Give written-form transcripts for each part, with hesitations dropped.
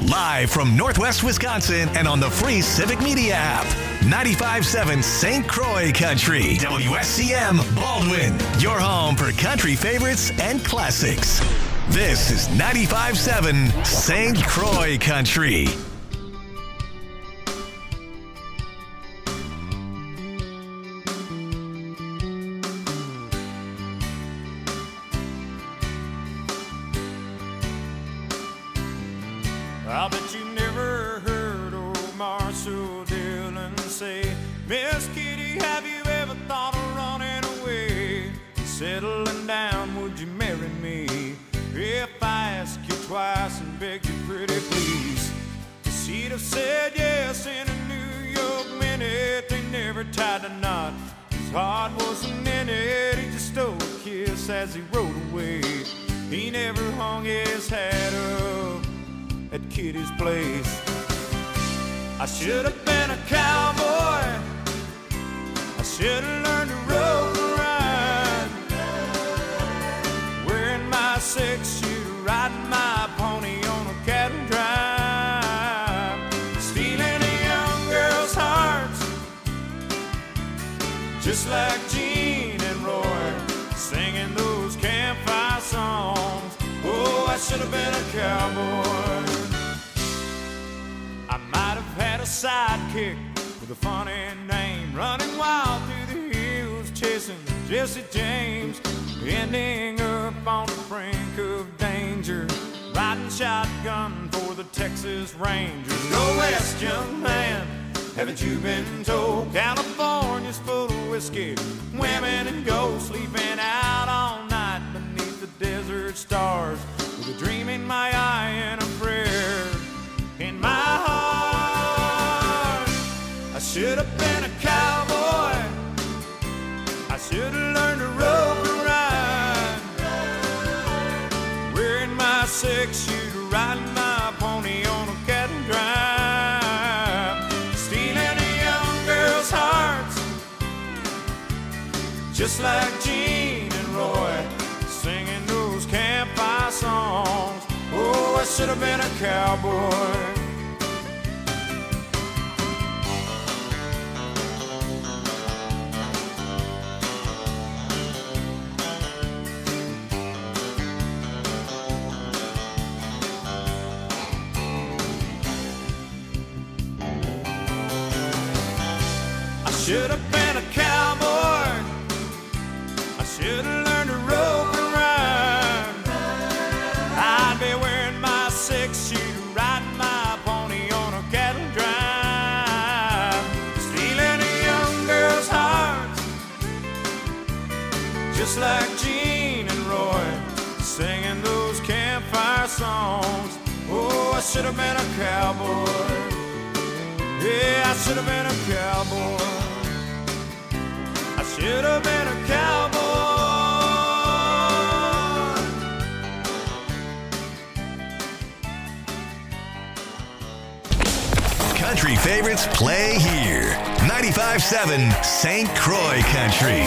Live from Northwest Wisconsin and on the free Civic Media app. 95.7 St. Croix Country. WSCM Baldwin. Your home for country favorites and classics. This is 95.7 St. Croix Country. I bet you never heard old Marshall Dillon say, Miss Kitty, have you ever thought of running away? Settling down, would you marry me? If I ask you twice and beg you pretty please. She'd have said yes in a New York minute. They never tied a knot, his heart wasn't in it. He just stole a kiss as he rode away. He never hung his hat up at Kitty's place. I should have been a cowboy. I should have learned to rope and ride, wearing my 6-shooter, riding my pony on a cattle drive, stealing a young girl's hearts, just like Gene and Roy, singing those campfire songs. Oh, I should have been a cowboy. I might have had a sidekick with a funny name, running wild through the hills, chasing Jesse James, ending up on the brink of danger, riding shotgun for the Texas Rangers. Go west, young man, haven't you been told? California's full of whiskey, women and gold, sleeping out all night beneath the desert stars, with a dream in my eye and a prayer in my heart. I should have been a cowboy. I should have learned to rope and ride, wearing my 6-shooter, riding my pony on a cattle drive, stealing a young girl's hearts, just like Gene and Roy, singing those campfire songs. Oh, I should have been a cowboy. I should have been a cowboy. I should have learned to rope and ride. I'd be wearing my 6-shooter, riding my pony on a cattle drive, stealing a young girl's heart, just like Gene and Roy, singing those campfire songs. Oh, I should have been a cowboy. Yeah, I should have been a cowboy. I should have been a cowboy. Country favorites play here. 95.7 St. Croix Country.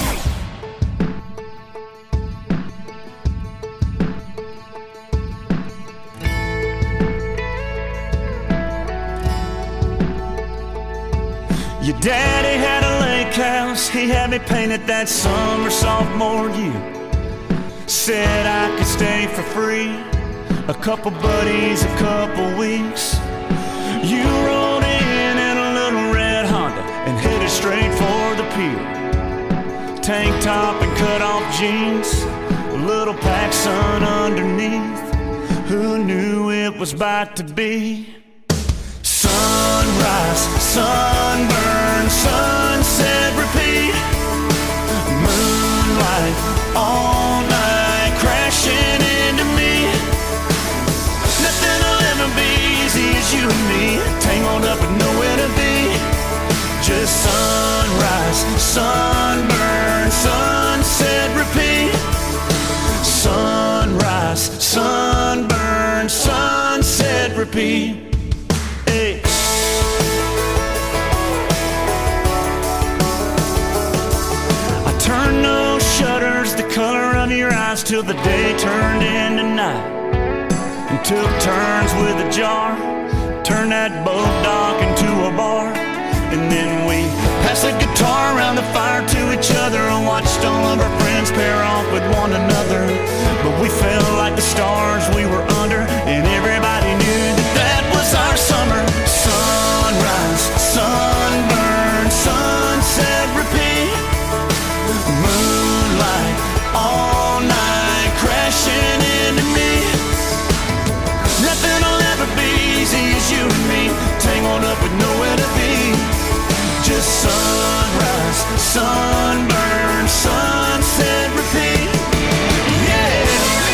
Your daddy had a lake house, he had me painted that summer sophomore year. Said I could stay for free, a couple buddies, a couple weeks. You rolled in a little red Honda and headed straight for the pier. Tank top and cut off jeans, a little PacSun underneath. Who knew it was about to be? Sunrise, sunburn, sunset, repeat. Moonlight, all night, crashing into me. Nothing will ever be easy as you and me, tangled up with nowhere to be. Just sunrise, sunburn, sunset, repeat. Sunrise, sunburn, sunset, repeat. Hey. I turned those shutters the color of your eyes till the day turned into night, and took turns with a jar turn that boat dock into a bar. And then we passed the guitar around the fire to each other and watched all of our friends pair off with one another. But we felt like the stars we were under, and everybody knew that that was our summer. Sunrise, sunburn, sunset, repeat. Moonlight all night crashing into me. Nothing will ever be easy as you and me, tangled up with nowhere to be. Just sunrise, sunburn, sunset, repeat. Yeah.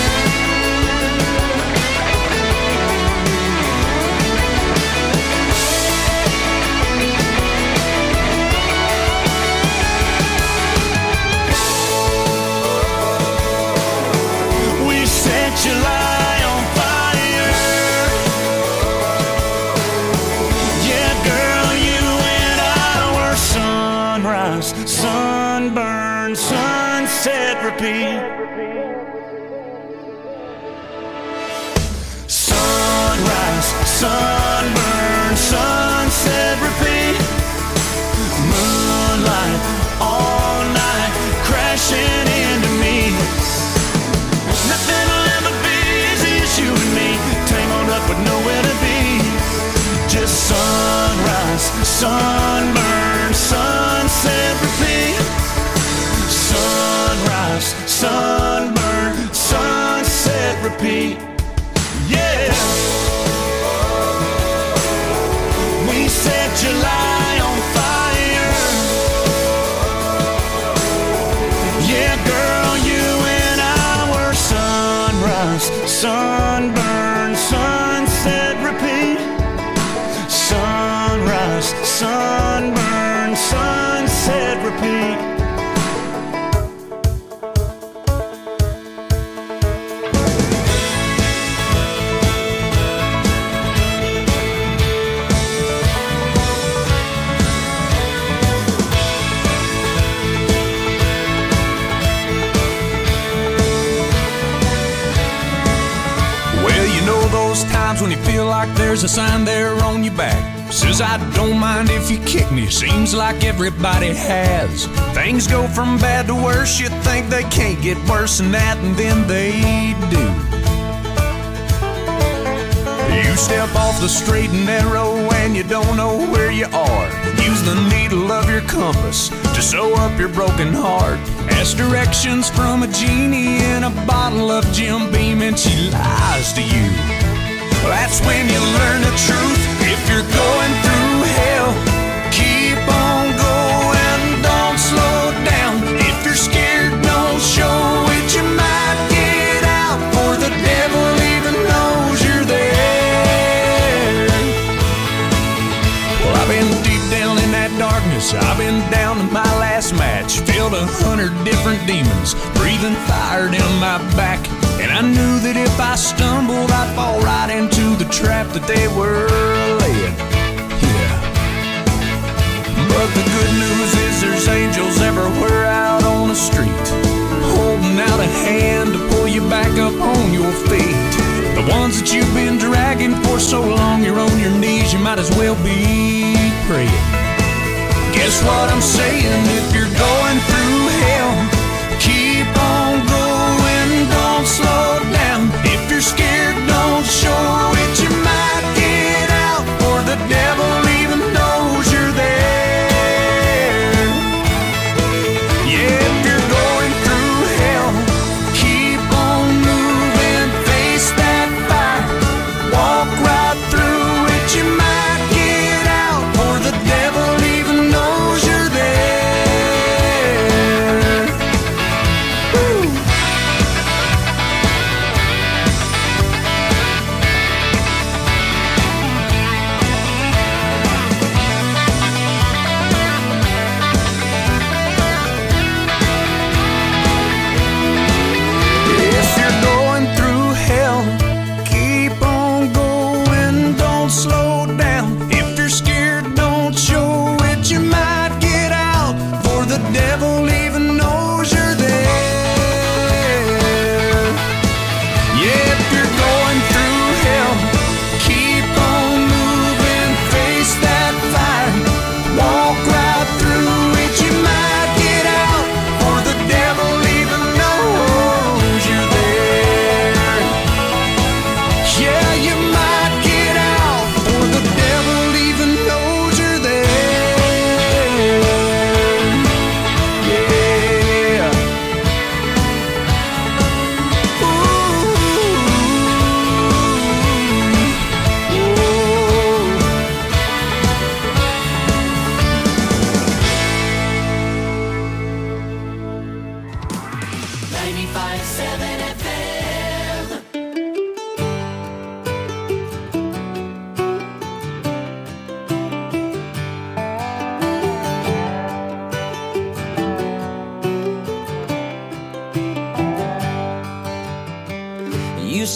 We set July on fire. Yeah, girl, you and I were sunrise, sunburn, sunset, repeat. Sunrise, sunburn, sunset, repeat. Moonlight all night crashing into me. Nothing will ever be easy as you and me, tangled up with nowhere to be. Just sunrise, sunburn, sunset, repeat. Sunrise, sunburn, sunset, repeat. Yeah. We set July on fire. Yeah, girl, you and I were sunrise, sunburn, sunset, repeat. Sunrise, sunburn, sunset, repeat. Those times when you feel like there's a sign there on your back says I don't mind if you kick me. Seems like everybody has. Things go from bad to worse. You think they can't get worse than that, and then they do. You step off the straight and narrow and you don't know where you are. Use the needle of your compass to sew up your broken heart. Ask directions from a genie in a bottle of Jim Beam and she lies to you. That's when you learn the truth. If you're going through hell, keep on going, don't slow down. If you're scared, don't show it. You might get out, for the devil even knows you're there. Well, I've been deep down in that darkness. I've been down to my last match. Filled 100 different demons, breathing fire down my back. And I knew that if I stumbled, I'd fall right into the trap that they were laying. Yeah. But the good news is there's angels everywhere out on the street, holding out a hand to pull you back up on your feet. The ones that you've been dragging for so long, you're on your knees, you might as well be praying. Guess what I'm saying? If you're going through hell, keep on going, don't slow down. If you're scared, don't show it. You might get out, for the devil even knows you're there. Yeah, if you're going through hell, keep on moving, face that fire, walk right through it. You might get out, for the devil even knows you're there.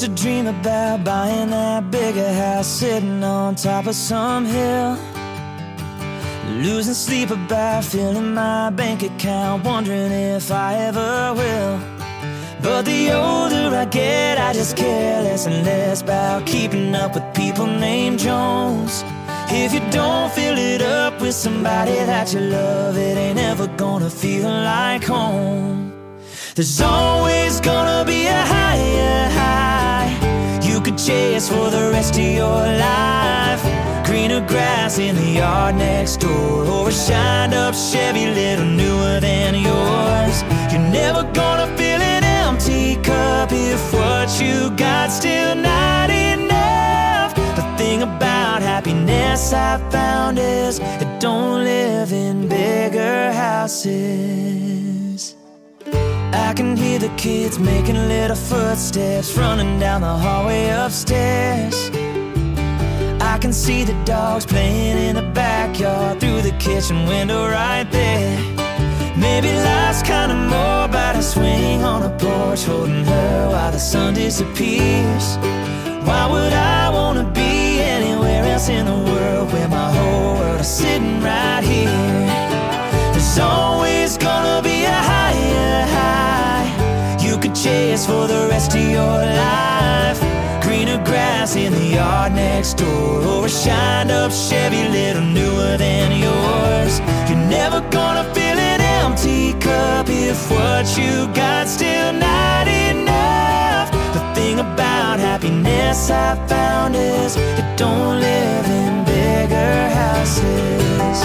to dream about buying that bigger house, sitting on top of some hill, losing sleep about filling my bank account, wondering if I ever will. But the older I get, I just care less and less about keeping up with people named Jones. If you don't fill it up with somebody that you love, it ain't ever gonna feel like home. There's always gonna be a higher high you could chase for the rest of your life. Greener grass in the yard next door, or a shined up Chevy little newer than yours. You're never gonna fill an empty cup if what you got still not enough. The thing about happiness I found is it don't live in bigger houses. I can hear the kids making little footsteps running down the hallway upstairs. I can see the dogs playing in the backyard through the kitchen window right there. Maybe life's kinda more about a swing on a porch, holding her while the sun disappears. Why would I wanna be anywhere else in the world where my whole world is sitting right here? There's always gonna be a higher high you could chase for the rest of your life. Greener grass in the yard next door, or a shined up Chevy little newer than yours. You're never gonna fill an empty cup if what you got still not enough. The thing about happiness I found is it don't live in bigger houses.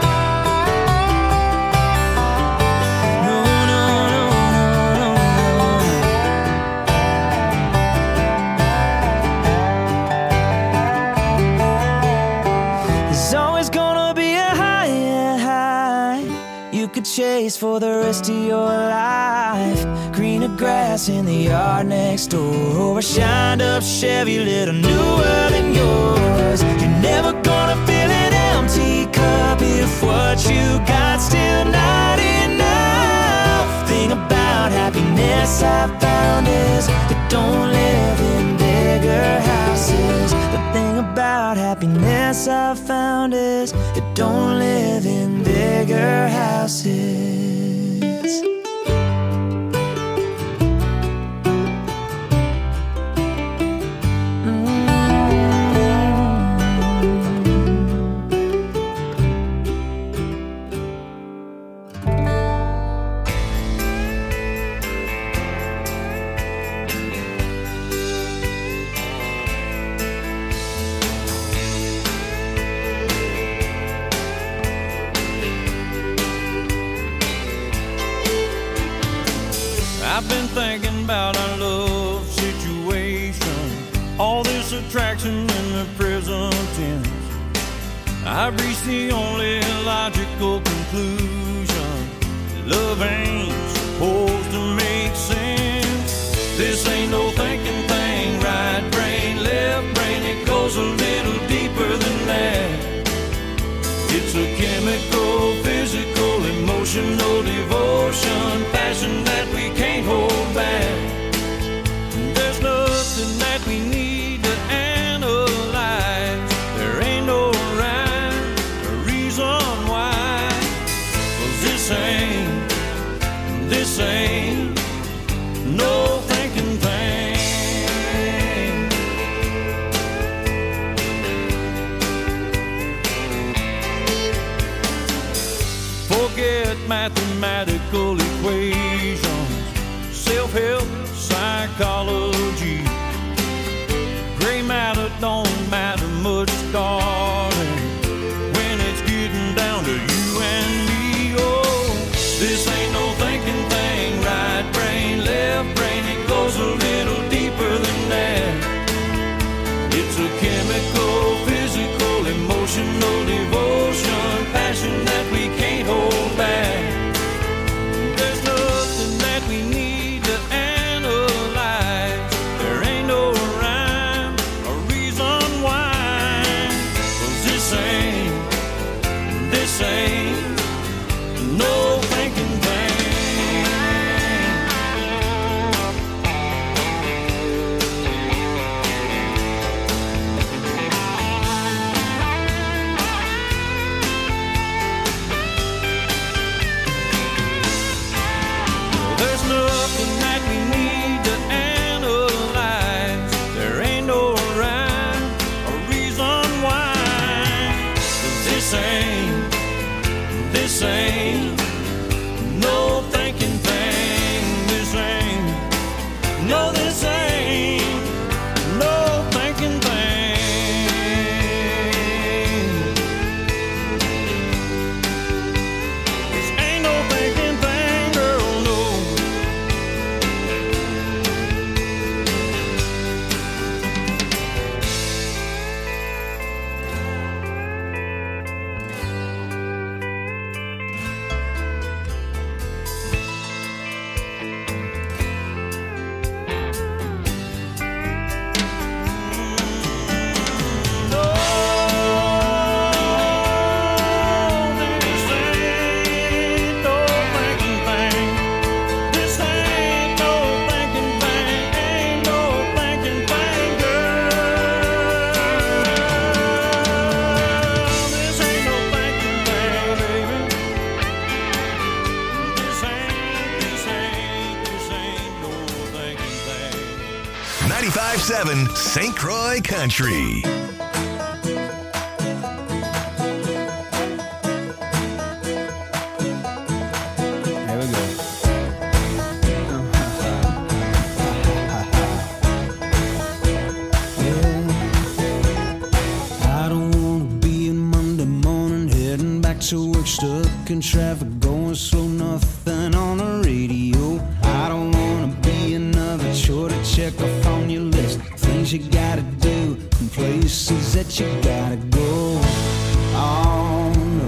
Chase for the rest of your life. Greener grass in the yard next door, or a shined up Chevy little newer than yours. You're never gonna fill an empty cup if what you got still not enough. Thing about happiness I found is it don't live in bigger houses. The thing about happiness I found is it don't live in bigger houses. I've been thinking about our love situation, all this attraction in the present tense. I've reached the only logical conclusion: love ain't supposed to make sense. This ain't no thinking thing, right brain, left brain, it goes a little deeper than that. It's a chemical, physical, emotional devotion, passion that we can't hold back. There's nothing that we need to analyze. There ain't no rhyme or reason why. 'Cause this ain't no thinking thing. Forget mathematical equations, self-help, psychology. Gray matter don't matter much, darling, when it's getting down to you and me. Oh, this ain't no thinking thing, right brain, left brain, it goes a little deeper than that. It's a chemical, physical, emotional devotion, passion that we can't hold back. 95.7 St. Croix Country. There we go. I don't wanna be in Monday morning, heading back to work, stuck in traffic, going slow, nothing on the radio. I don't wanna be another chore to check off on your list, things you gotta do and places that you gotta go. Oh no,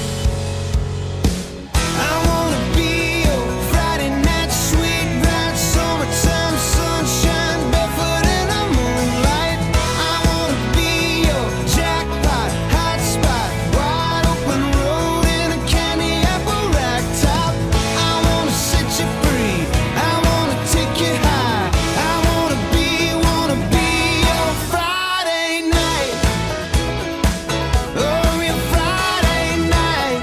I wanna be your Friday night sweet ride, summertime sunshine, barefoot in the moonlight. I wanna be your jackpot, hot spot, wide open road in a candy apple rack top. I wanna set you free, I wanna take you high. I wanna be your Friday night. Oh, your Friday night.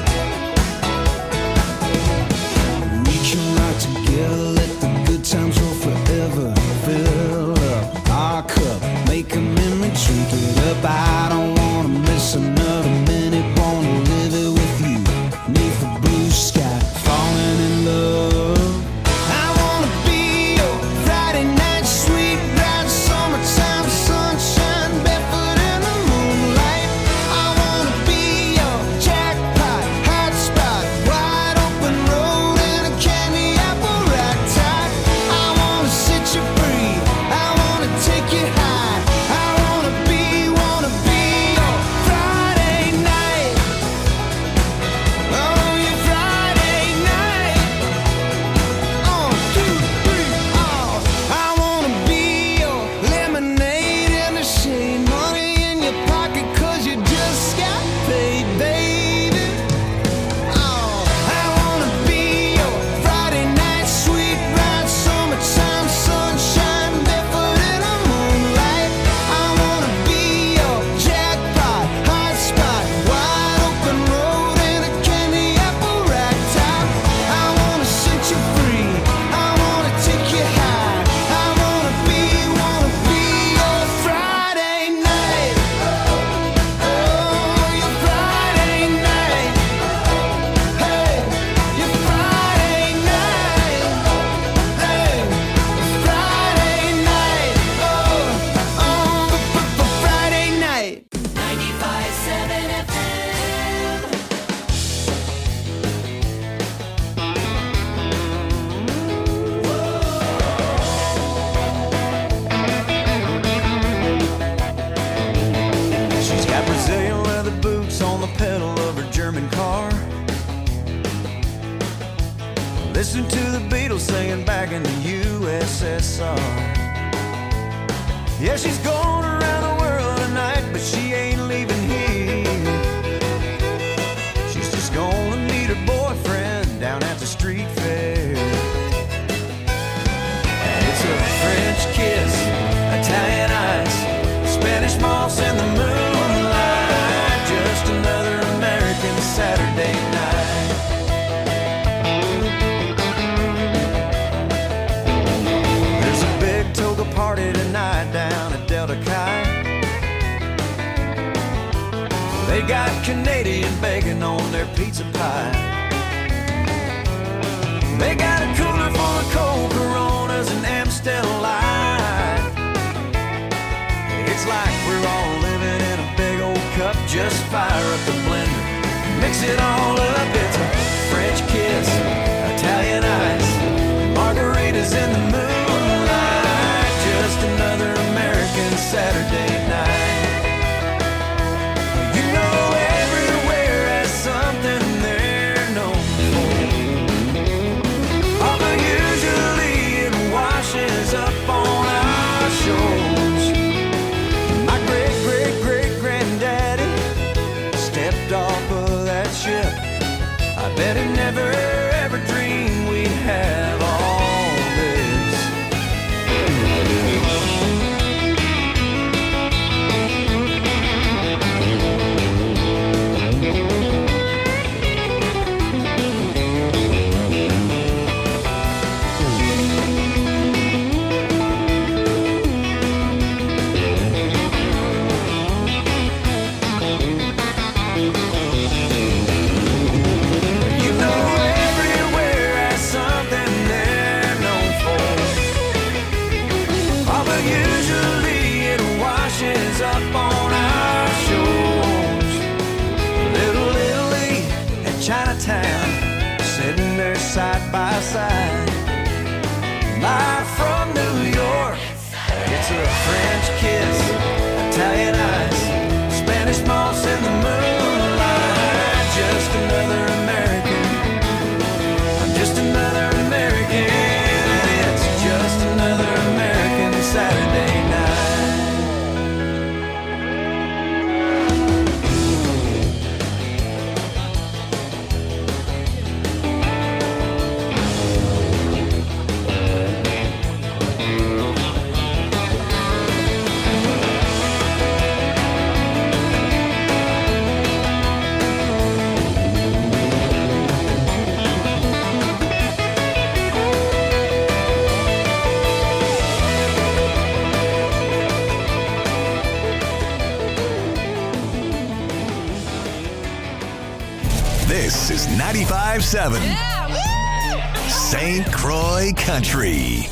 We can rock together, let the good times roll forever. Fill up our cup, make a memory, drink it up. I don't wanna miss another minute, wanna live it with you, neath the blue sky, falling in love. I wanna be your Friday night sweet ride, summertime sunshine, barefoot in the moonlight. I wanna be your jackpot, hot spot, wide open road in a candy apple rack top. I wanna set you free, I wanna take you high. I wanna be your Friday night. Oh, your Friday night. 1, 2, 3, oh. I wanna be your lemonade in the shade, money in your pocket 'cause you just got paid, baby. Oh, I wanna be your Friday night sweet ride, summertime sunshine, barefoot in the moonlight. I wanna be your jackpot, hot spot, wide open road in a candy apple rack top. I wanna set you free, I wanna take you high. I wanna be your Friday night. Oh, your Friday night. Hey, your Friday night. Hey, Friday night. Oh, Friday night. 95.7 FM. She's got Brazilian leather boots on the pedal of her German car. Listen to the Beatles singing back in the USSR. Yeah, she's going around the world tonight, but she ain't leaving here. She's just gonna meet her boyfriend down at the street fair. And it's a French kiss, Italian ice, Spanish moss in the moonlight, just another American Saturday night. There's a big toga party tonight down at Delta Chi. They got Canadian bacon on their pizza pie. They got a cooler full of cold Coronas and Amstel Light. It's like we're all living in a big old cup. Just fire up the blender, mix it all up. It's a French kiss, Italian ice, margaritas in the moonlight, just another American Saturday night. You know everywhere has something they're known for, although usually it washes up on our shores. My great-great-great-granddaddy stepped off of that ship. I bet he never ever dreamed we'd have all this. This is 95.7 St. Croix Country.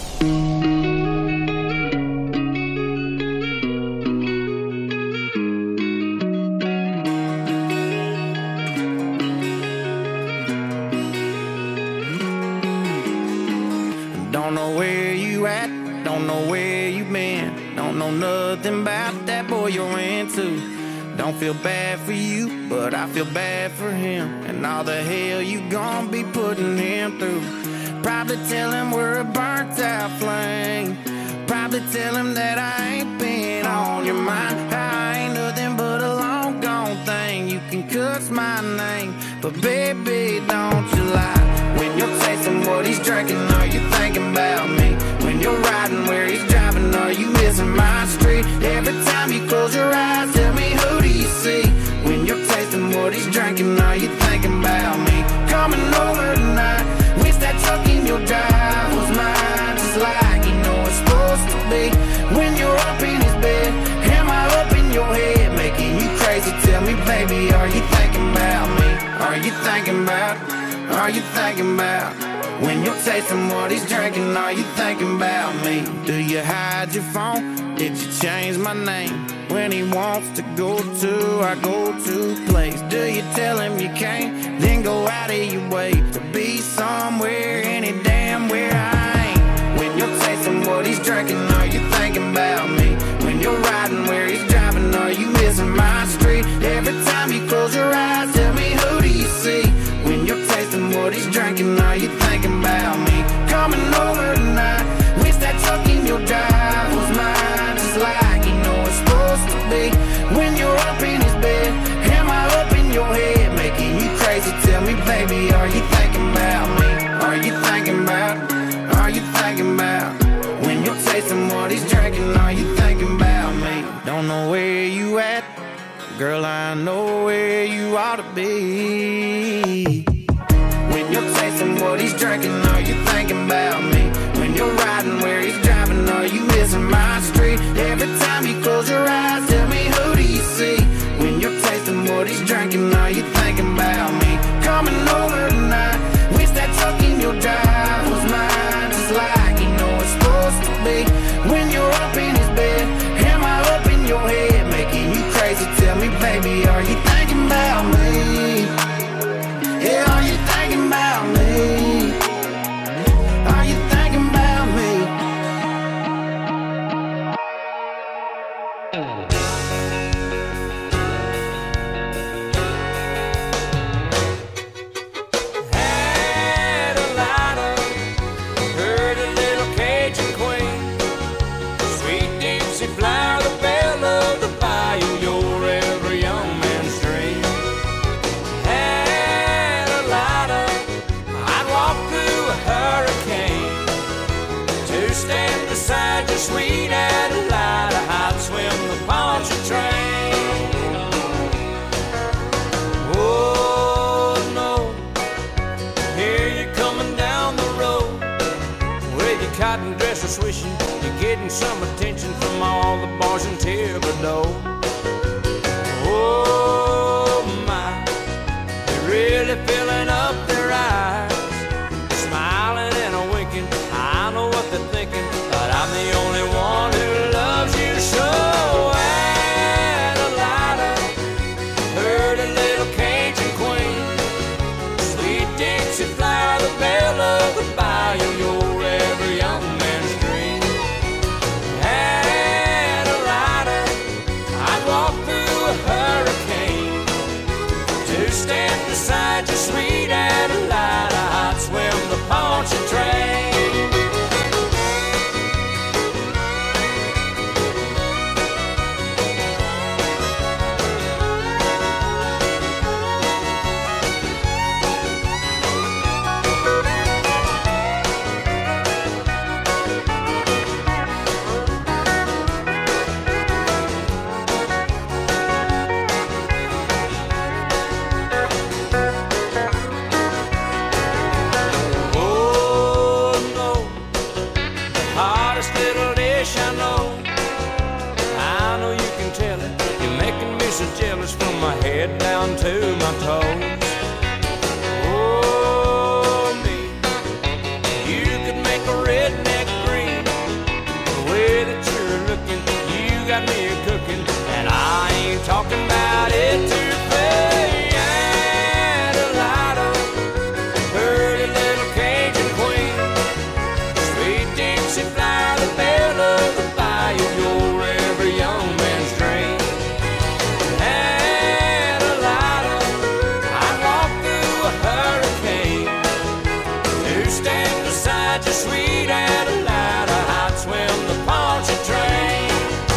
Don't know where you at, don't know where you been, don't know nothing about that boy you're into. Don't feel bad for you, but I feel bad for him, and all the hell you gon' be putting him through. Probably tell him we're a burnt out flame, probably tell him that I ain't been on your mind. I ain't nothing but a long gone thing, you can cuss my name, but baby don't you lie. When you're tasting what he's drinking, are you thinking about me? When you're riding where he's driving, are you missing my street? Every time you close your eyes, tell me, who do you see? When you're tasting what he's drinking, are you thinking about me? Coming over tonight, wish that truck in your drive was mine, just like you know it's supposed to be. When you're up in his bed, am I up in your head, making you crazy? Tell me, baby, are you thinking about me? Are you thinking about? Are you thinking about? When you're tasting what he's drinking, are you thinking about me? Do you hide your phone? Did you change my name? When he wants to go to our go-to place, do you tell him you can't, then go out of your way to be somewhere, any damn where I ain't? When you're tasting what he's drinking, are you thinking about me? When you're riding where he's driving, are you missing my street? Every time you close your eyes, tell me, who do you see? When you're tasting what he's drinking, are you thinking about me? Coming over tonight, wish that truck in your drive was mine, just like you know it's supposed to be. When you're up in his bed, am I up in your head, making you crazy? Tell me, baby, are you thinking about me? Are you thinking about? Are you thinking about? When you're tasting what he's drinking, are you thinking about me? Don't know where you at, girl, I know where you ought to be. When you're tasting what he's drinking, are you thinking about me? When you're riding where he's driving, are you missing my street? Every time you close your eyes, tell me, who do you see? When you're tasting what he's drinking, are you thinking about me? Coming over tonight, wish that truck in your drive was mine, just like you know it's supposed to be. When you're up in his bed, am I up in your head, making you crazy? Tell me, baby, are you thinking about me? Yeah, are you thinking about me? Are you thinking about me? Had a lighter, heard a little Cajun queen, sweet Dixie flower, the belle of the bayou, your every young man's dream. Had a lighter, I'd walk through a hurricane to stand beside your sweet Adelida. I'd swim the Pontchartrain. Oh no, here you're coming down the road with your cotton dresser swishing. You're getting some attention from all the boys in Thibodeau. Oh my, they're really filling up their eyes, smiling and a winking. I know what they're thinking, but I'm the only one who loves you so. Adelida, heard a little Cajun queen, sweet Dixie flower, the belle of the bayou, your every young man's dream. Adelida, I'd walk through a hurricane to stand beside your sweet Adelida. I'd swim the Pontchartrain. From my head down to my toes, find me cooking, and I ain't talking about it too fast. Adelida, pretty little Cajun queen, sweet Dixie flower, the belle of the bayou, you're every young man's dream. Adelida, I'd walk through a hurricane to stand beside you, sweet Adelida. I'd swim the Pontchartrain.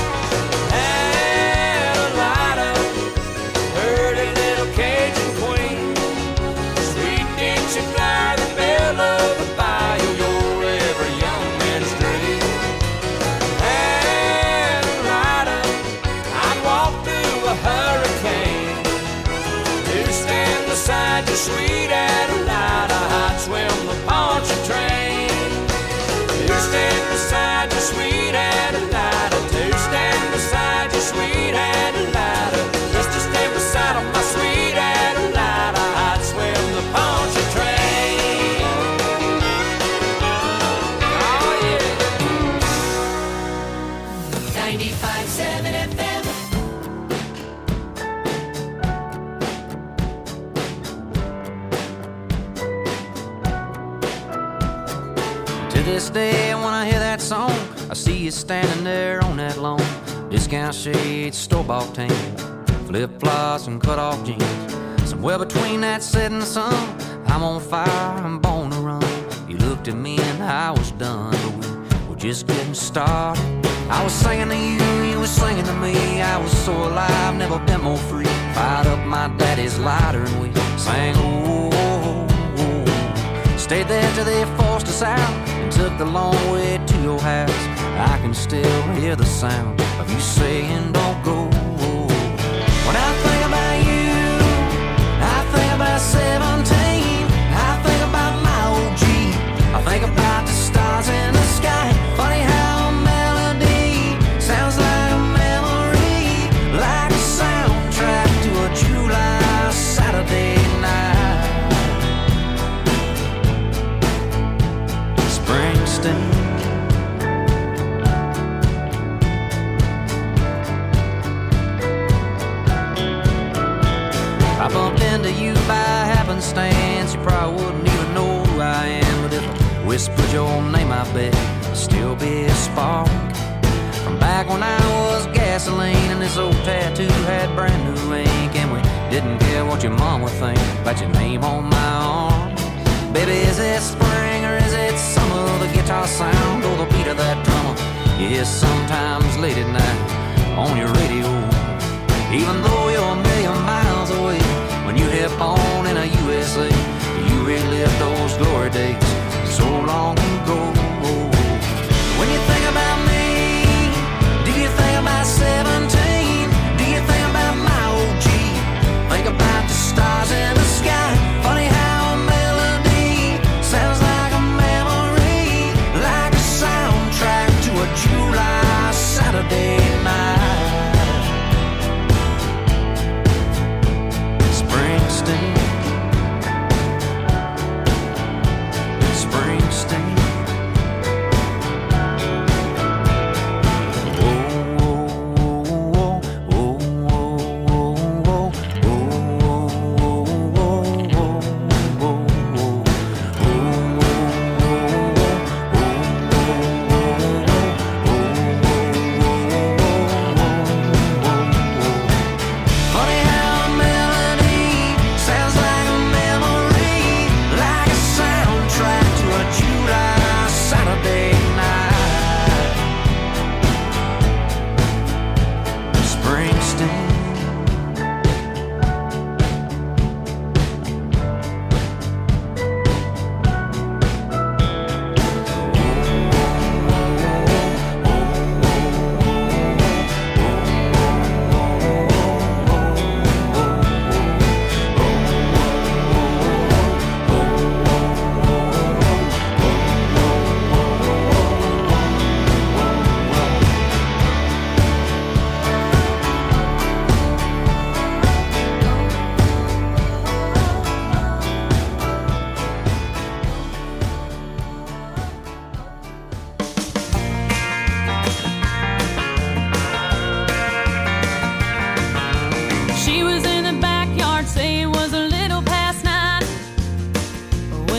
Adelida, pretty little Cajun queen, sweet Dixie flower, the belle of the bayou, you're every young man's dream. Adelida, I'd walk through a hurricane to stand beside you, sweet Adelida. I'd swim the Pontchartrain to stand beside you, sweet Adelida. To stand beside you, sweet Adelida. Just to stand beside my sweet Adelida. I'd swim the Pontchartrain. Oh yeah. 95.7 FM. To this day, when I hear that song, I see you standing there on that lawn. Discount shades, store-bought tan, flip-flops and cut-off jeans. Somewhere between that setting sun, I'm on fire, I'm born to run. You looked at me and I was done, but we were just getting started. I was singing to you, you were singing to me. I was so alive, never been more free. Fired up my daddy's lighter and we sang, oh, oh, oh. Stayed there till they forced us out and took the long way to your house. I can still hear the sound of you saying don't go. When I think about you, I think about 17. I think about my old Jeep. I think about the stars in the sky. Funny how a melody sounds like a memory, like a soundtrack to a July Saturday night. Springsteen. I bumped into you by happenstance. You probably wouldn't even know who I am, but if I whispered your name, I bet it'd still be a spark from back when I was gasoline and this old tattoo had brand new ink, and we didn't care what your mom would think about your name on my arm. Baby, is it spring or is it summer? The guitar sound or the beat of that drummer you hear sometimes late at night on your radio. Even though you're a million miles away, when you hit on in a USA, you relive those glory days so long ago. When you think about me, do you think about 17? Do you think about my old Jeep? Think about the stars in the sky. Funny how a melody sounds like a memory, like a soundtrack to a July Saturday night.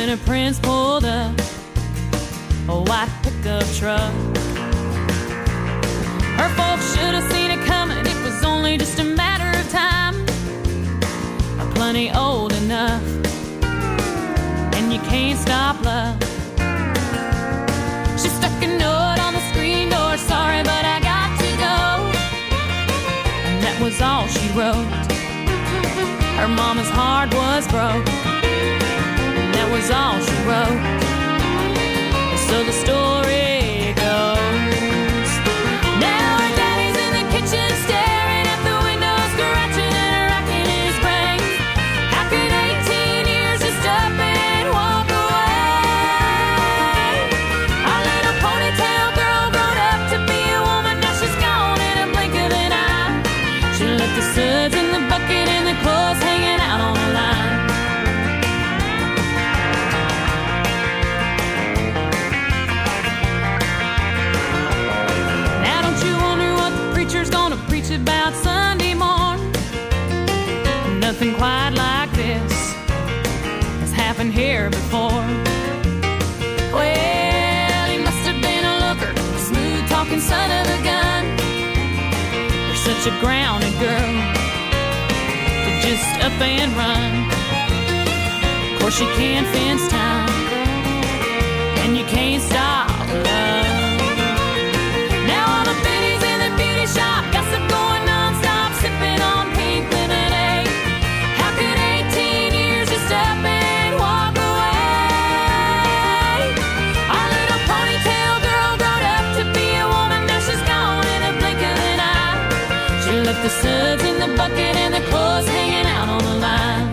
when a prince pulled up a white pickup truck. Her folks should have seen it coming, it was only just a matter of time. I'm plenty old enough, and you can't stop love. She stuck a note on the screen door, sorry but I got to go. And that was all she wrote. Her mama's heart was broke, and that was all she wrote. And so the story goes. Now her daddy's in the kitchen staring at the window, scratching and racking his brain. How could 18 years just up and walk away? Our little ponytail girl grown up to be a woman, now she's gone in a blink of an eye. She left the suds in the bucket and the clothes hanging out on the line. Now don't you wonder what the preacher's gonna preach about Sunday morn? Nothing quite like this has happened here before. Well, he must have been a looker, a smooth-talking son of a gun. You're such a grounded girl to just up and run. Of course you can't fence time, and you can't stop love. Now all the biddies in the beauty shop gossip going non-stop, sipping on pink lemonade. How could 18 years just up and walk away? Our little ponytail girl grown up to be a woman, now she's gone in a blink of an eye. She left the suds in the bucket and the clothes hanging out on the line.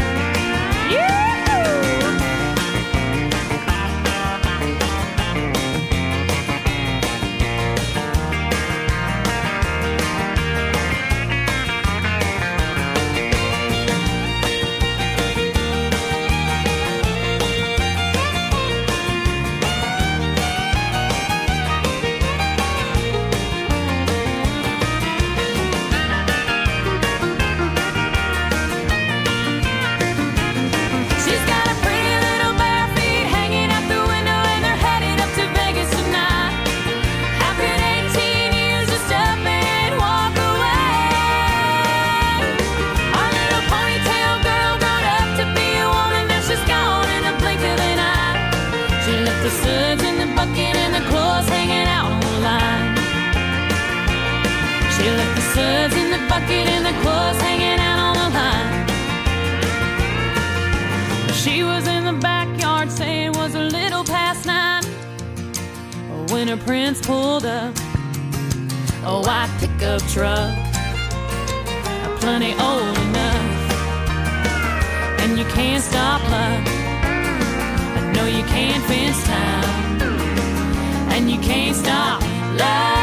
She's got a pretty little bare feet hanging out the window, and they're headed up to Vegas tonight. How could 18 years just up and walk away? Our little ponytail girl grown up to be a woman, now she's gone in a blink of an eye. She left the suds in the bucket and the clothes hanging out on the line. She left the suds in the bucket and the clothes hanging out on the line. She was in the backyard saying it was a little past 9 when her prince pulled up a white pickup truck. Plenty old enough, and you can't stop love. I know you can't fence time, and you can't stop love.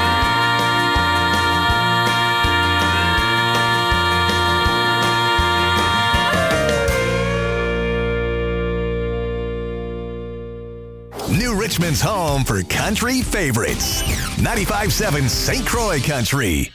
New Richmond's home for country favorites. 95.7 St. Croix Country.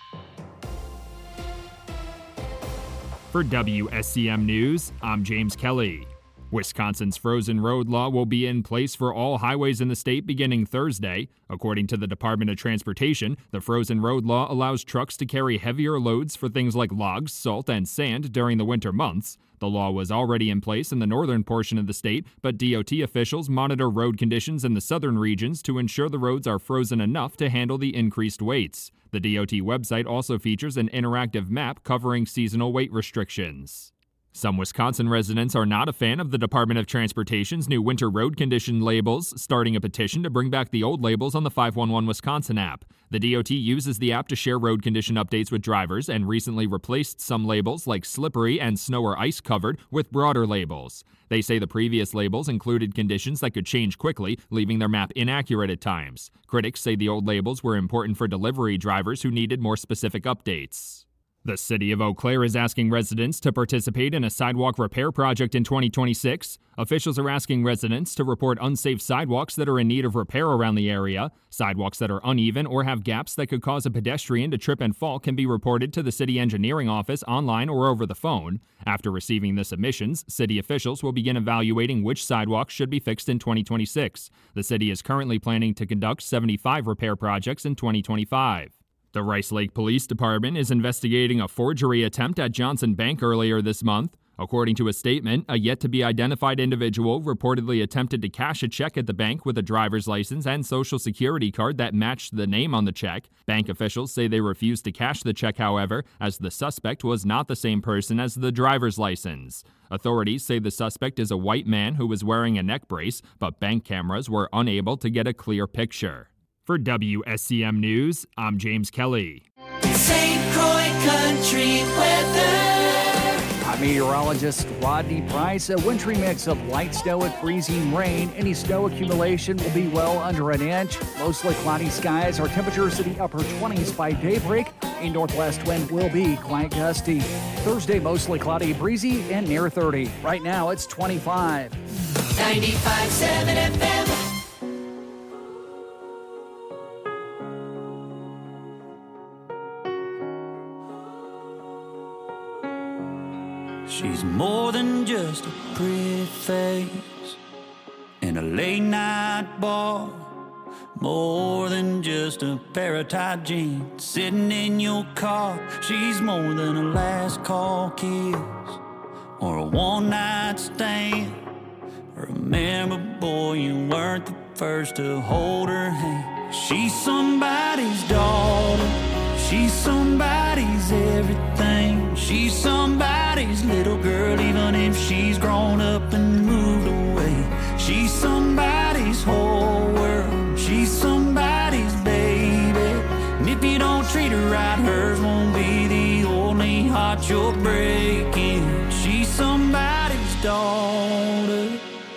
For WSCM News, I'm James Kelly. Wisconsin's frozen road law will be in place for all highways in the state beginning Thursday. According to the Department of Transportation, the frozen road law allows trucks to carry heavier loads for things like logs, salt, and sand during the winter months. The law was already in place in the northern portion of the state, but DOT officials monitor road conditions in the southern regions to ensure the roads are frozen enough to handle the increased weights. The DOT website also features an interactive map covering seasonal weight restrictions. Some Wisconsin residents are not a fan of the Department of Transportation's new winter road condition labels, starting a petition to bring back the old labels on the 511 Wisconsin app. The DOT uses the app to share road condition updates with drivers and recently replaced some labels like slippery and snow or ice covered with broader labels. They say the previous labels included conditions that could change quickly, leaving their map inaccurate at times. Critics say the old labels were important for delivery drivers who needed more specific updates. The city of Eau Claire is asking residents to participate in a sidewalk repair project in 2026. Officials are asking residents to report unsafe sidewalks that are in need of repair around the area. Sidewalks that are uneven or have gaps that could cause a pedestrian to trip and fall can be reported to the city engineering office online or over the phone. After receiving the submissions, city officials will begin evaluating which sidewalks should be fixed in 2026. The city is currently planning to conduct 75 repair projects in 2025. The Rice Lake Police Department is investigating a forgery attempt at Johnson Bank earlier this month. According to a statement, a yet-to-be-identified individual reportedly attempted to cash a check at the bank with a driver's license and social security card that matched the name on the check. Bank officials say they refused to cash the check, however, as the suspect was not the same person as the driver's license. Authorities say the suspect is a white man who was wearing a neck brace, but bank cameras were unable to get a clear picture. For WSCM News, I'm James Kelly. St. Croix Country weather. I'm meteorologist Rodney Price. A wintry mix of light snow and freezing rain. Any snow accumulation will be well under an inch. Mostly cloudy skies. Our temperatures in the upper 20s by daybreak. A northwest wind will be quite gusty. Thursday, mostly cloudy, breezy, and near 30. Right now, it's 25. 95.7 FM. She's more than just a pretty face in a late night bar, more than just a pair of tight jeans sitting in your car. She's more than a last call kiss or a one night stand. Remember, boy, you weren't the first to hold her hand. She's somebody's daughter. She's somebody's everything. She's somebody's little girl, even if she's grown up and moved away. She's somebody's whole world. She's somebody's baby. And if you don't treat her right, hers won't be the only heart you're breaking. She's somebody's daughter.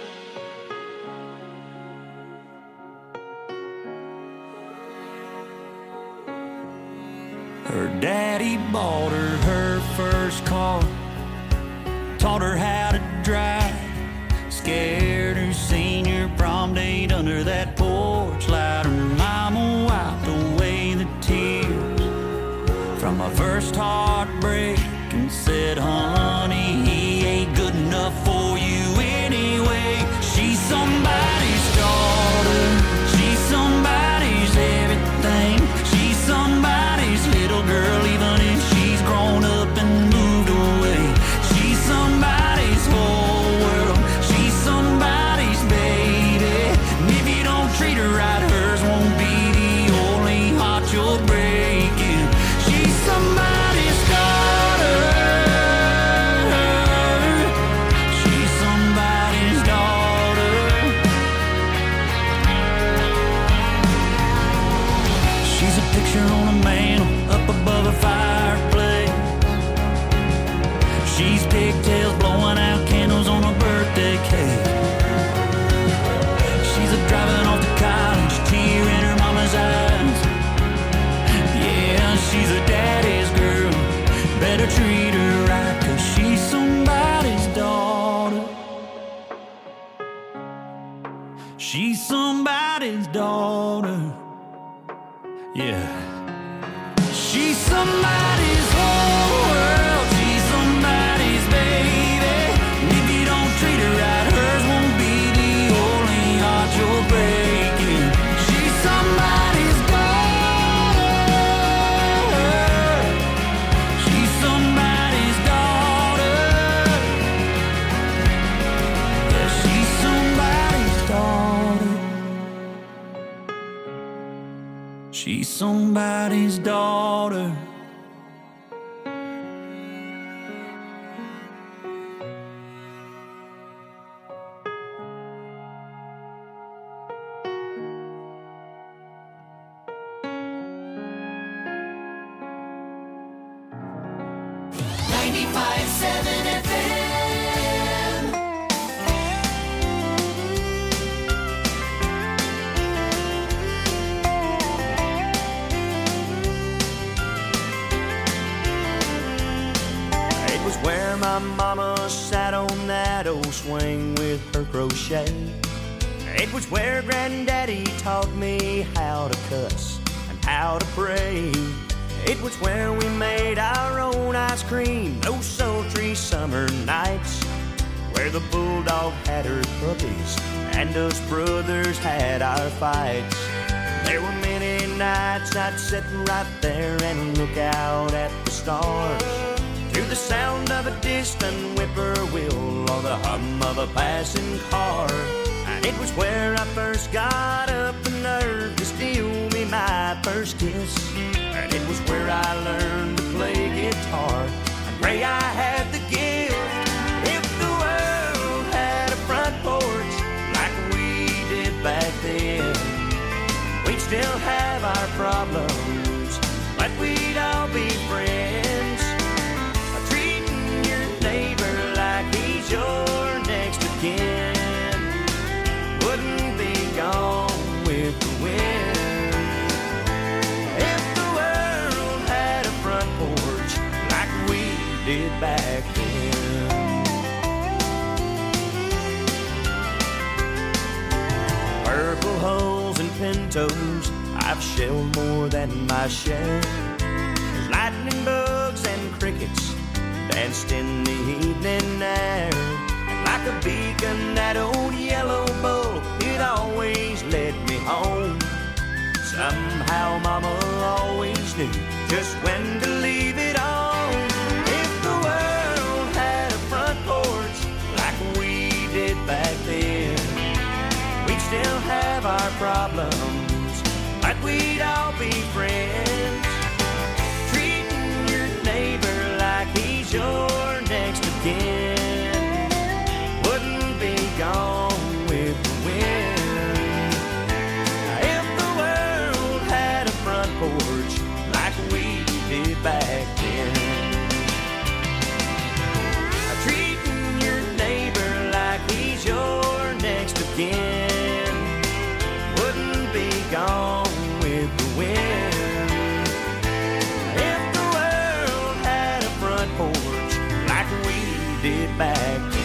Her daddy bought her first car, taught her how to drive, scared her senior prom date under that porch light. Her mama wiped away the tears from my first heartbreak and said, honey, he ain't good enough for you anyway. She's somebody's daughter. She's somebody's everything. She's somebody's little girl, even if she's grown up and moved away. She's somebody's whole world. She's somebody's baby. And if you don't treat her right, hers won't be the only heart you're breaking. She's somebody's daughter. She's somebody's daughter. She's a picture on a mantle up above a fireplace. She's pigtails blowing out candles on a birthday cake. She's a driving off to college, tear in her mama's eyes. Yeah, she's a daddy's girl. Better treat her right, 'cause she's somebody's daughter. She's somebody's daughter. Yeah. She's somebody's whole world. She's somebody's baby. And if you don't treat her right, hers won't be the only heart you're breaking. She's somebody's daughter. She's somebody's daughter. Yeah, she's somebody's daughter. She's somebody's daughter. my mama sat on that old swing with her crochet. It was where Granddaddy taught me how to cuss and how to pray. It was where we made our own ice cream those sultry summer nights, where the bulldog had her puppies and us brothers had our fights. There were many nights I'd sit right there and look out at the stars, to the sound of a distant whippoorwill or the hum of a passing car. And it was where I first got up the nerve to steal me my first kiss. And it was where I learned to play guitar and pray I had the gift. If the world had a front porch like we did back then, we'd still have our problems, but we'd all be friends. Treating your neighbor like he's your next of kin wouldn't be gone with the wind. If the world had a front porch like we did back then. Purple hulls and pintos, I've shelled more than my share. There's lightning bugs and crickets danced in the evening air. And like a beacon, that old yellow bull, it always led me home. Somehow Mama always knew just when to leave it on. If the world had a front porch like we did back then, we'd still have our problems, but we'd all be friends. Treating your neighbor like he's your next of kin wouldn't be gone with the wind. If the world had a front porch like we did back then. Treating your neighbor like he's your next of kin wouldn't be gone with the wind. If the world had a front porch like we did back then.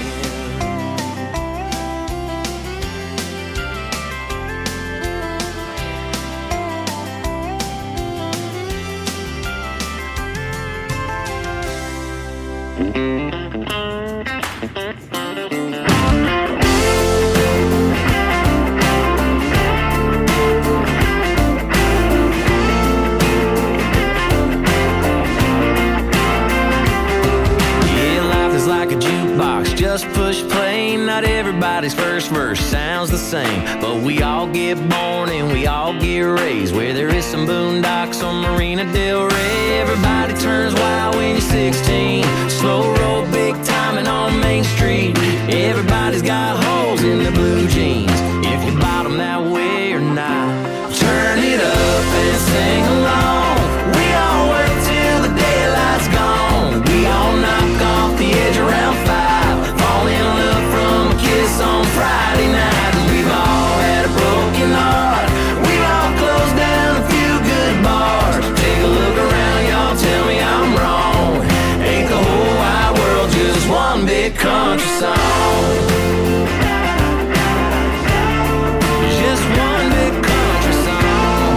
Just push play, not everybody's first verse sounds the same, but we all get born and we all get raised where there is some boondocks on Marina Del Rey. Everybody turns wild when you're 16, slow roll big timing on Main Street. Everybody's got holes in their blue jeans, if you bottom that way or not. Turn it up and sing along, we all work till the daylight's gone. We all knock off the edge around 5, fall in love from a kiss on Friday night. And we've all had a broken heart, we've all closed down a few good bars. Take a look around, y'all, tell me I'm wrong. Ain't the whole wide world just one big country song? Just one big country song.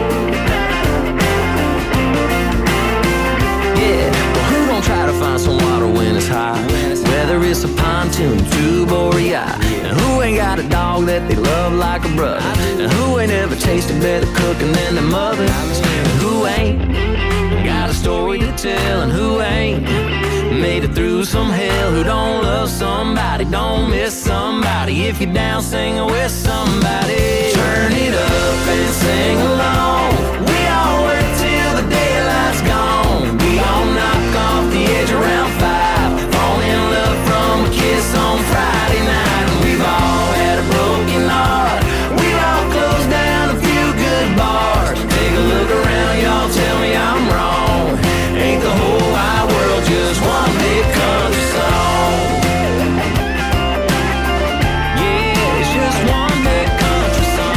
Yeah, well, who gon' try to find some water when it's high? Whether it's a pontoon, tube, or a yacht. And who ain't got a dog that they love like a brother? And who ain't ever tasted better cooking than their mother? And who ain't got a story to tell? And who ain't made it through some hell? Who don't love somebody, don't miss somebody? If you're down singing with somebody, turn it up and sing along. We all work till the daylight's gone. We all knock off the edge around 5, fall in love from a kiss on Friday night. And we've all had a broken heart, we've all closed down a few good bars. Take a look around, y'all, tell me I'm wrong. Ain't the whole wide world just one big country song? Yeah, it's just one big country song.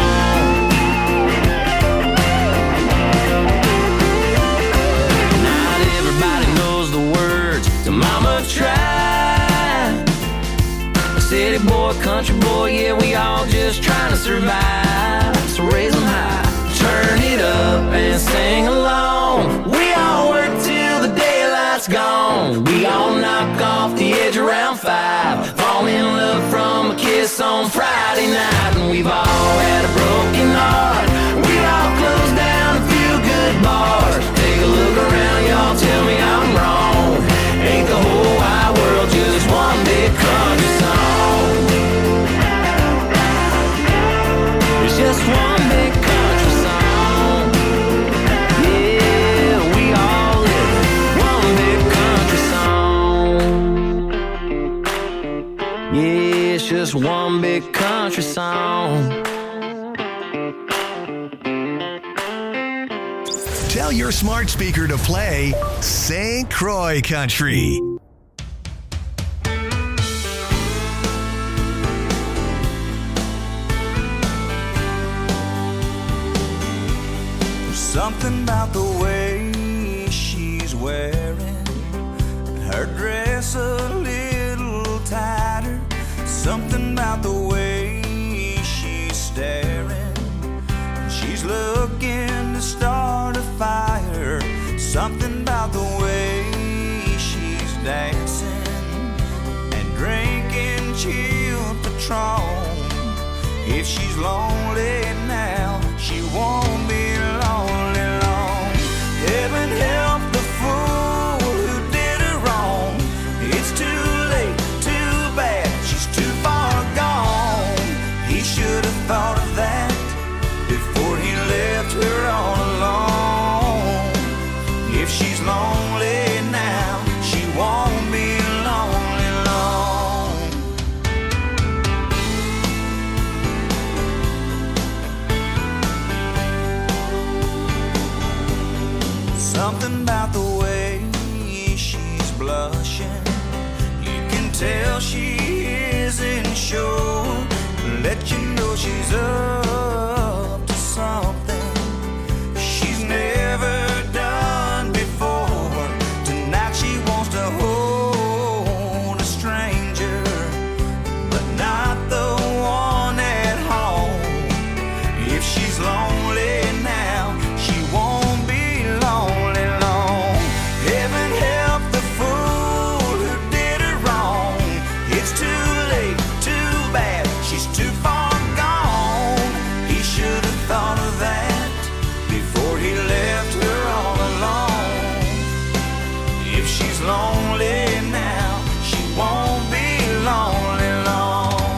a country boy, yeah, we all just trying to survive. So raise them high, turn it up and sing along. We all work till the daylight's gone. We all knock off the edge around 5. Fall in love from a kiss on Friday night. And we've all had a broken heart. We all closed down a few good bars. Take a look around, y'all, tell me I'm wrong. Ain't the whole wide world just one big country song? It's just one big country song. Yeah, we all live one big country song. Yeah, it's just one big country song. Tell your smart speaker to play St. Croix Country. There's something about the way she's wearing her dress a little tighter. Something about the way she's staring. She's looking to start a fire. Something about the way she's dancing and drinking chilled Patron. If she's lonely now, she won't be lonely long. Heaven help the fool who did her wrong. It's too late, too bad, she's too far gone. He should have thought of that before he left her all alone. If she's lonely now, she won't be lonely long. Something about the way she's blushing, you can tell she isn't sure. Let you know she's up to something she's never done before. Tonight she wants to hold a stranger, but not the one at home. If she's lonely now, she won't be lonely long. Heaven help the fool who did her wrong. It's too late, too bad, she's too far gone. He should have thought of that before he left her all alone. If she's lonely now, she won't be lonely long.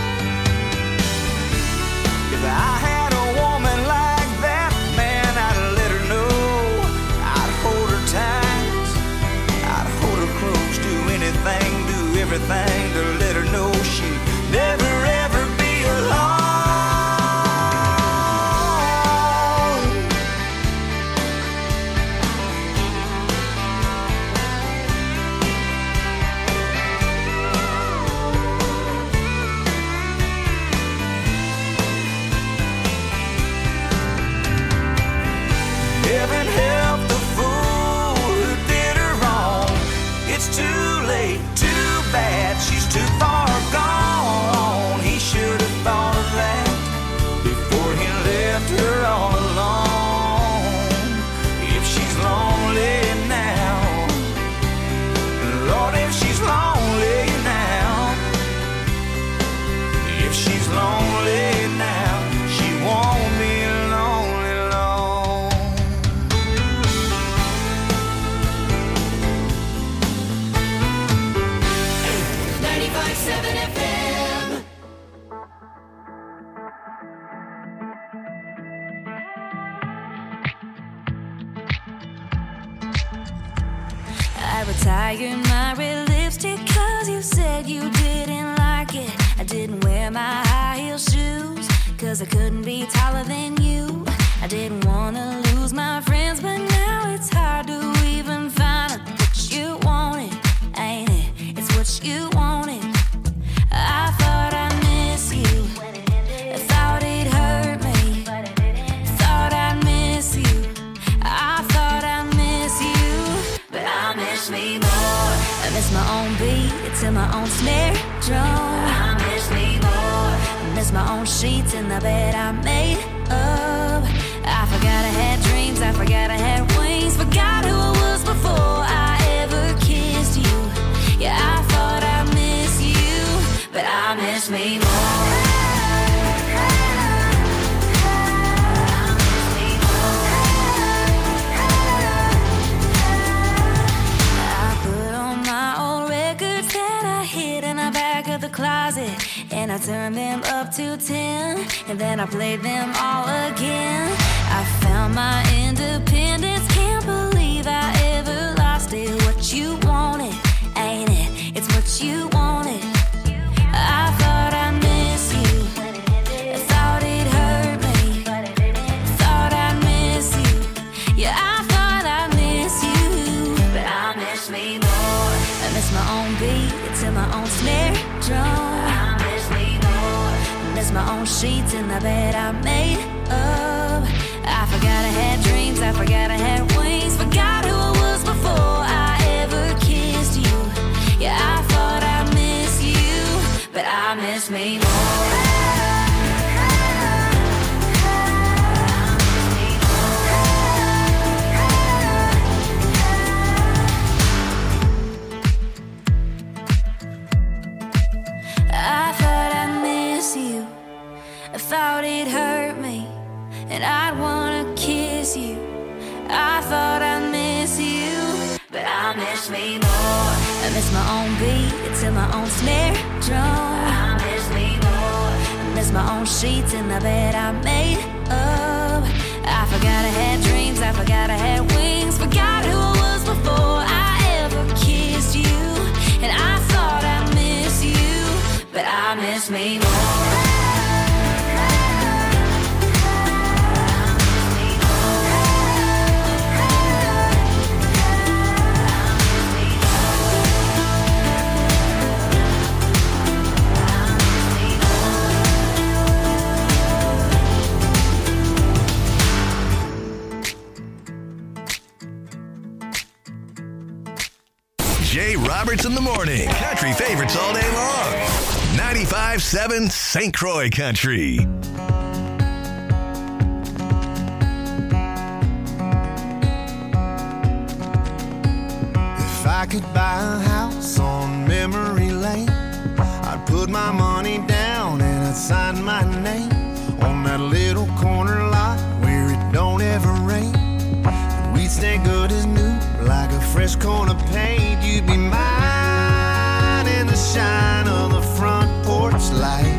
If I had a woman like that, man, I'd let her know. I'd hold her tight, I'd hold her close, do anything, do everything to let her know she'd never ever be alone. Heaven help the fool who did her wrong. It's too late, too bad, she's too far gone. He should have thought of that before he left her all alone. If she's lonely now, Lord, if she's lonely now, if she's lonely now, she won't be lonely long. 95.7 FM. I retired my red lipstick 'cause you said you didn't like it. I didn't wear my high heel shoes 'cause I couldn't be taller than you. I didn't wanna lose my friends, but now it's hard to even find out what you wanted, ain't it? It's what you wanted. I thought I'd miss you, I thought it hurt me, thought I'd miss you, I thought I'd miss you, but I miss me more. I miss my own beat to my own snare drum. I miss me miss my own sheets in the bed I made of. I forgot I had dreams, I forgot I had wings, forgot who I was before I ever kissed you. Yeah, I thought I miss you, but I miss me more. Closet, and I turned them up to 10, and then I played them all again. I found my independence, can't believe I ever lost it. What you wanted, ain't it? It's what you wanted. I thought I miss you, I thought it hurt me, thought I'd miss you. Yeah, I thought I miss you, but I miss me more. I miss my own beat to my own snare drum. I miss me more. Miss my own sheets in the bed I made of. I forgot I had dreams, I forgot I had wings, forgot who I was before I ever kissed you. Yeah, I thought I miss you, but I miss me more. I thought it hurt me, and I'd wanna kiss you. I thought I'd miss you, but I miss me more. I miss my own beat to my own snare drum. I miss me more. I miss my own sheets in the bed I made of. I forgot I had dreams, I forgot I had wings, forgot who I was before I ever kissed you. And I thought I'd miss you, but I miss me more. Jay Roberts in the morning. Country favorites all day long. 95.7 St. Croix Country. If I could buy a house on memory lane, I'd put my money down and I'd sign my name on that little corner lot where it don't ever rain. We'd stay good as new, like a fresh coat of paint. You'd be mine in the shine of the front porch light.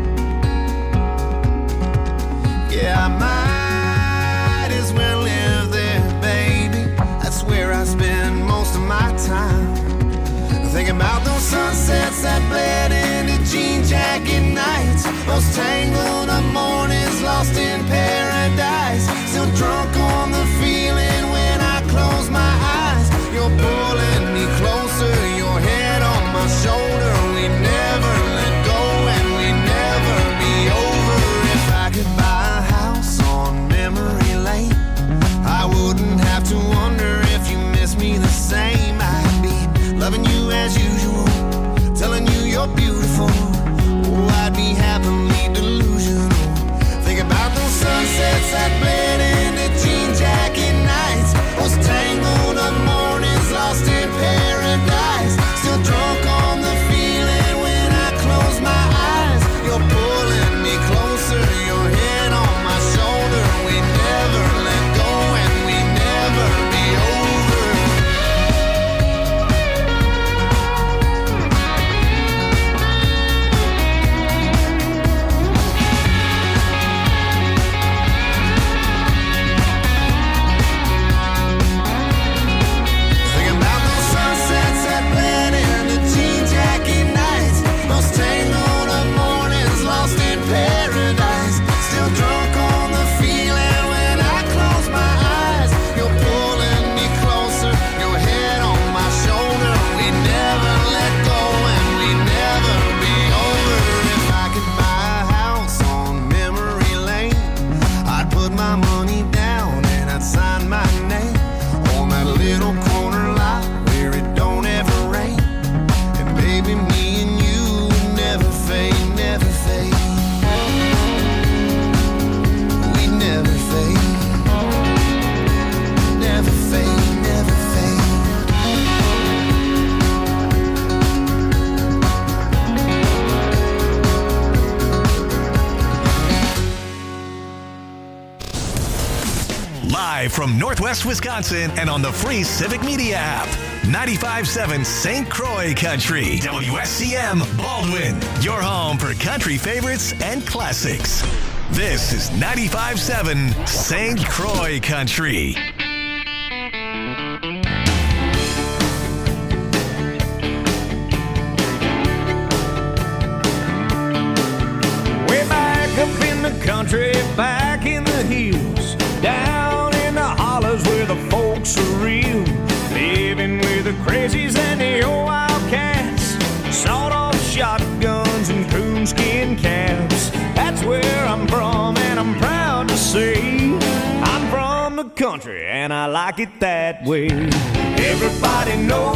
Yeah, I might as well live there, baby. That's where I spend most of my time. Thinking about those sunsets that bled into jean jacket nights, those tangled up mornings lost in paradise. Still drunk on the feeling when I close my eyes. You're pulling me closer, your head on my shoulder. We never let go and we never be over. If I could buy a house on memory lane, I wouldn't have to wonder if you miss me the same. I'd be loving you as usual, telling you you're beautiful. Oh, I'd be happily delusional. Think about those sunsets that bled into jean jacket from Northwest Wisconsin and on the free Civic Media app. 95.7 St. Croix Country. WSCM Baldwin. Your home for country favorites and classics. This is 95.7 St. Croix Country. Way back up in the country, back in the hills, down in the hollers where the folks are real, living with the crazies and the old wildcats, sawed-off shotguns and coonskin caps. That's where I'm from, and I'm proud to say I'm from the country, and I like it that way. Everybody knows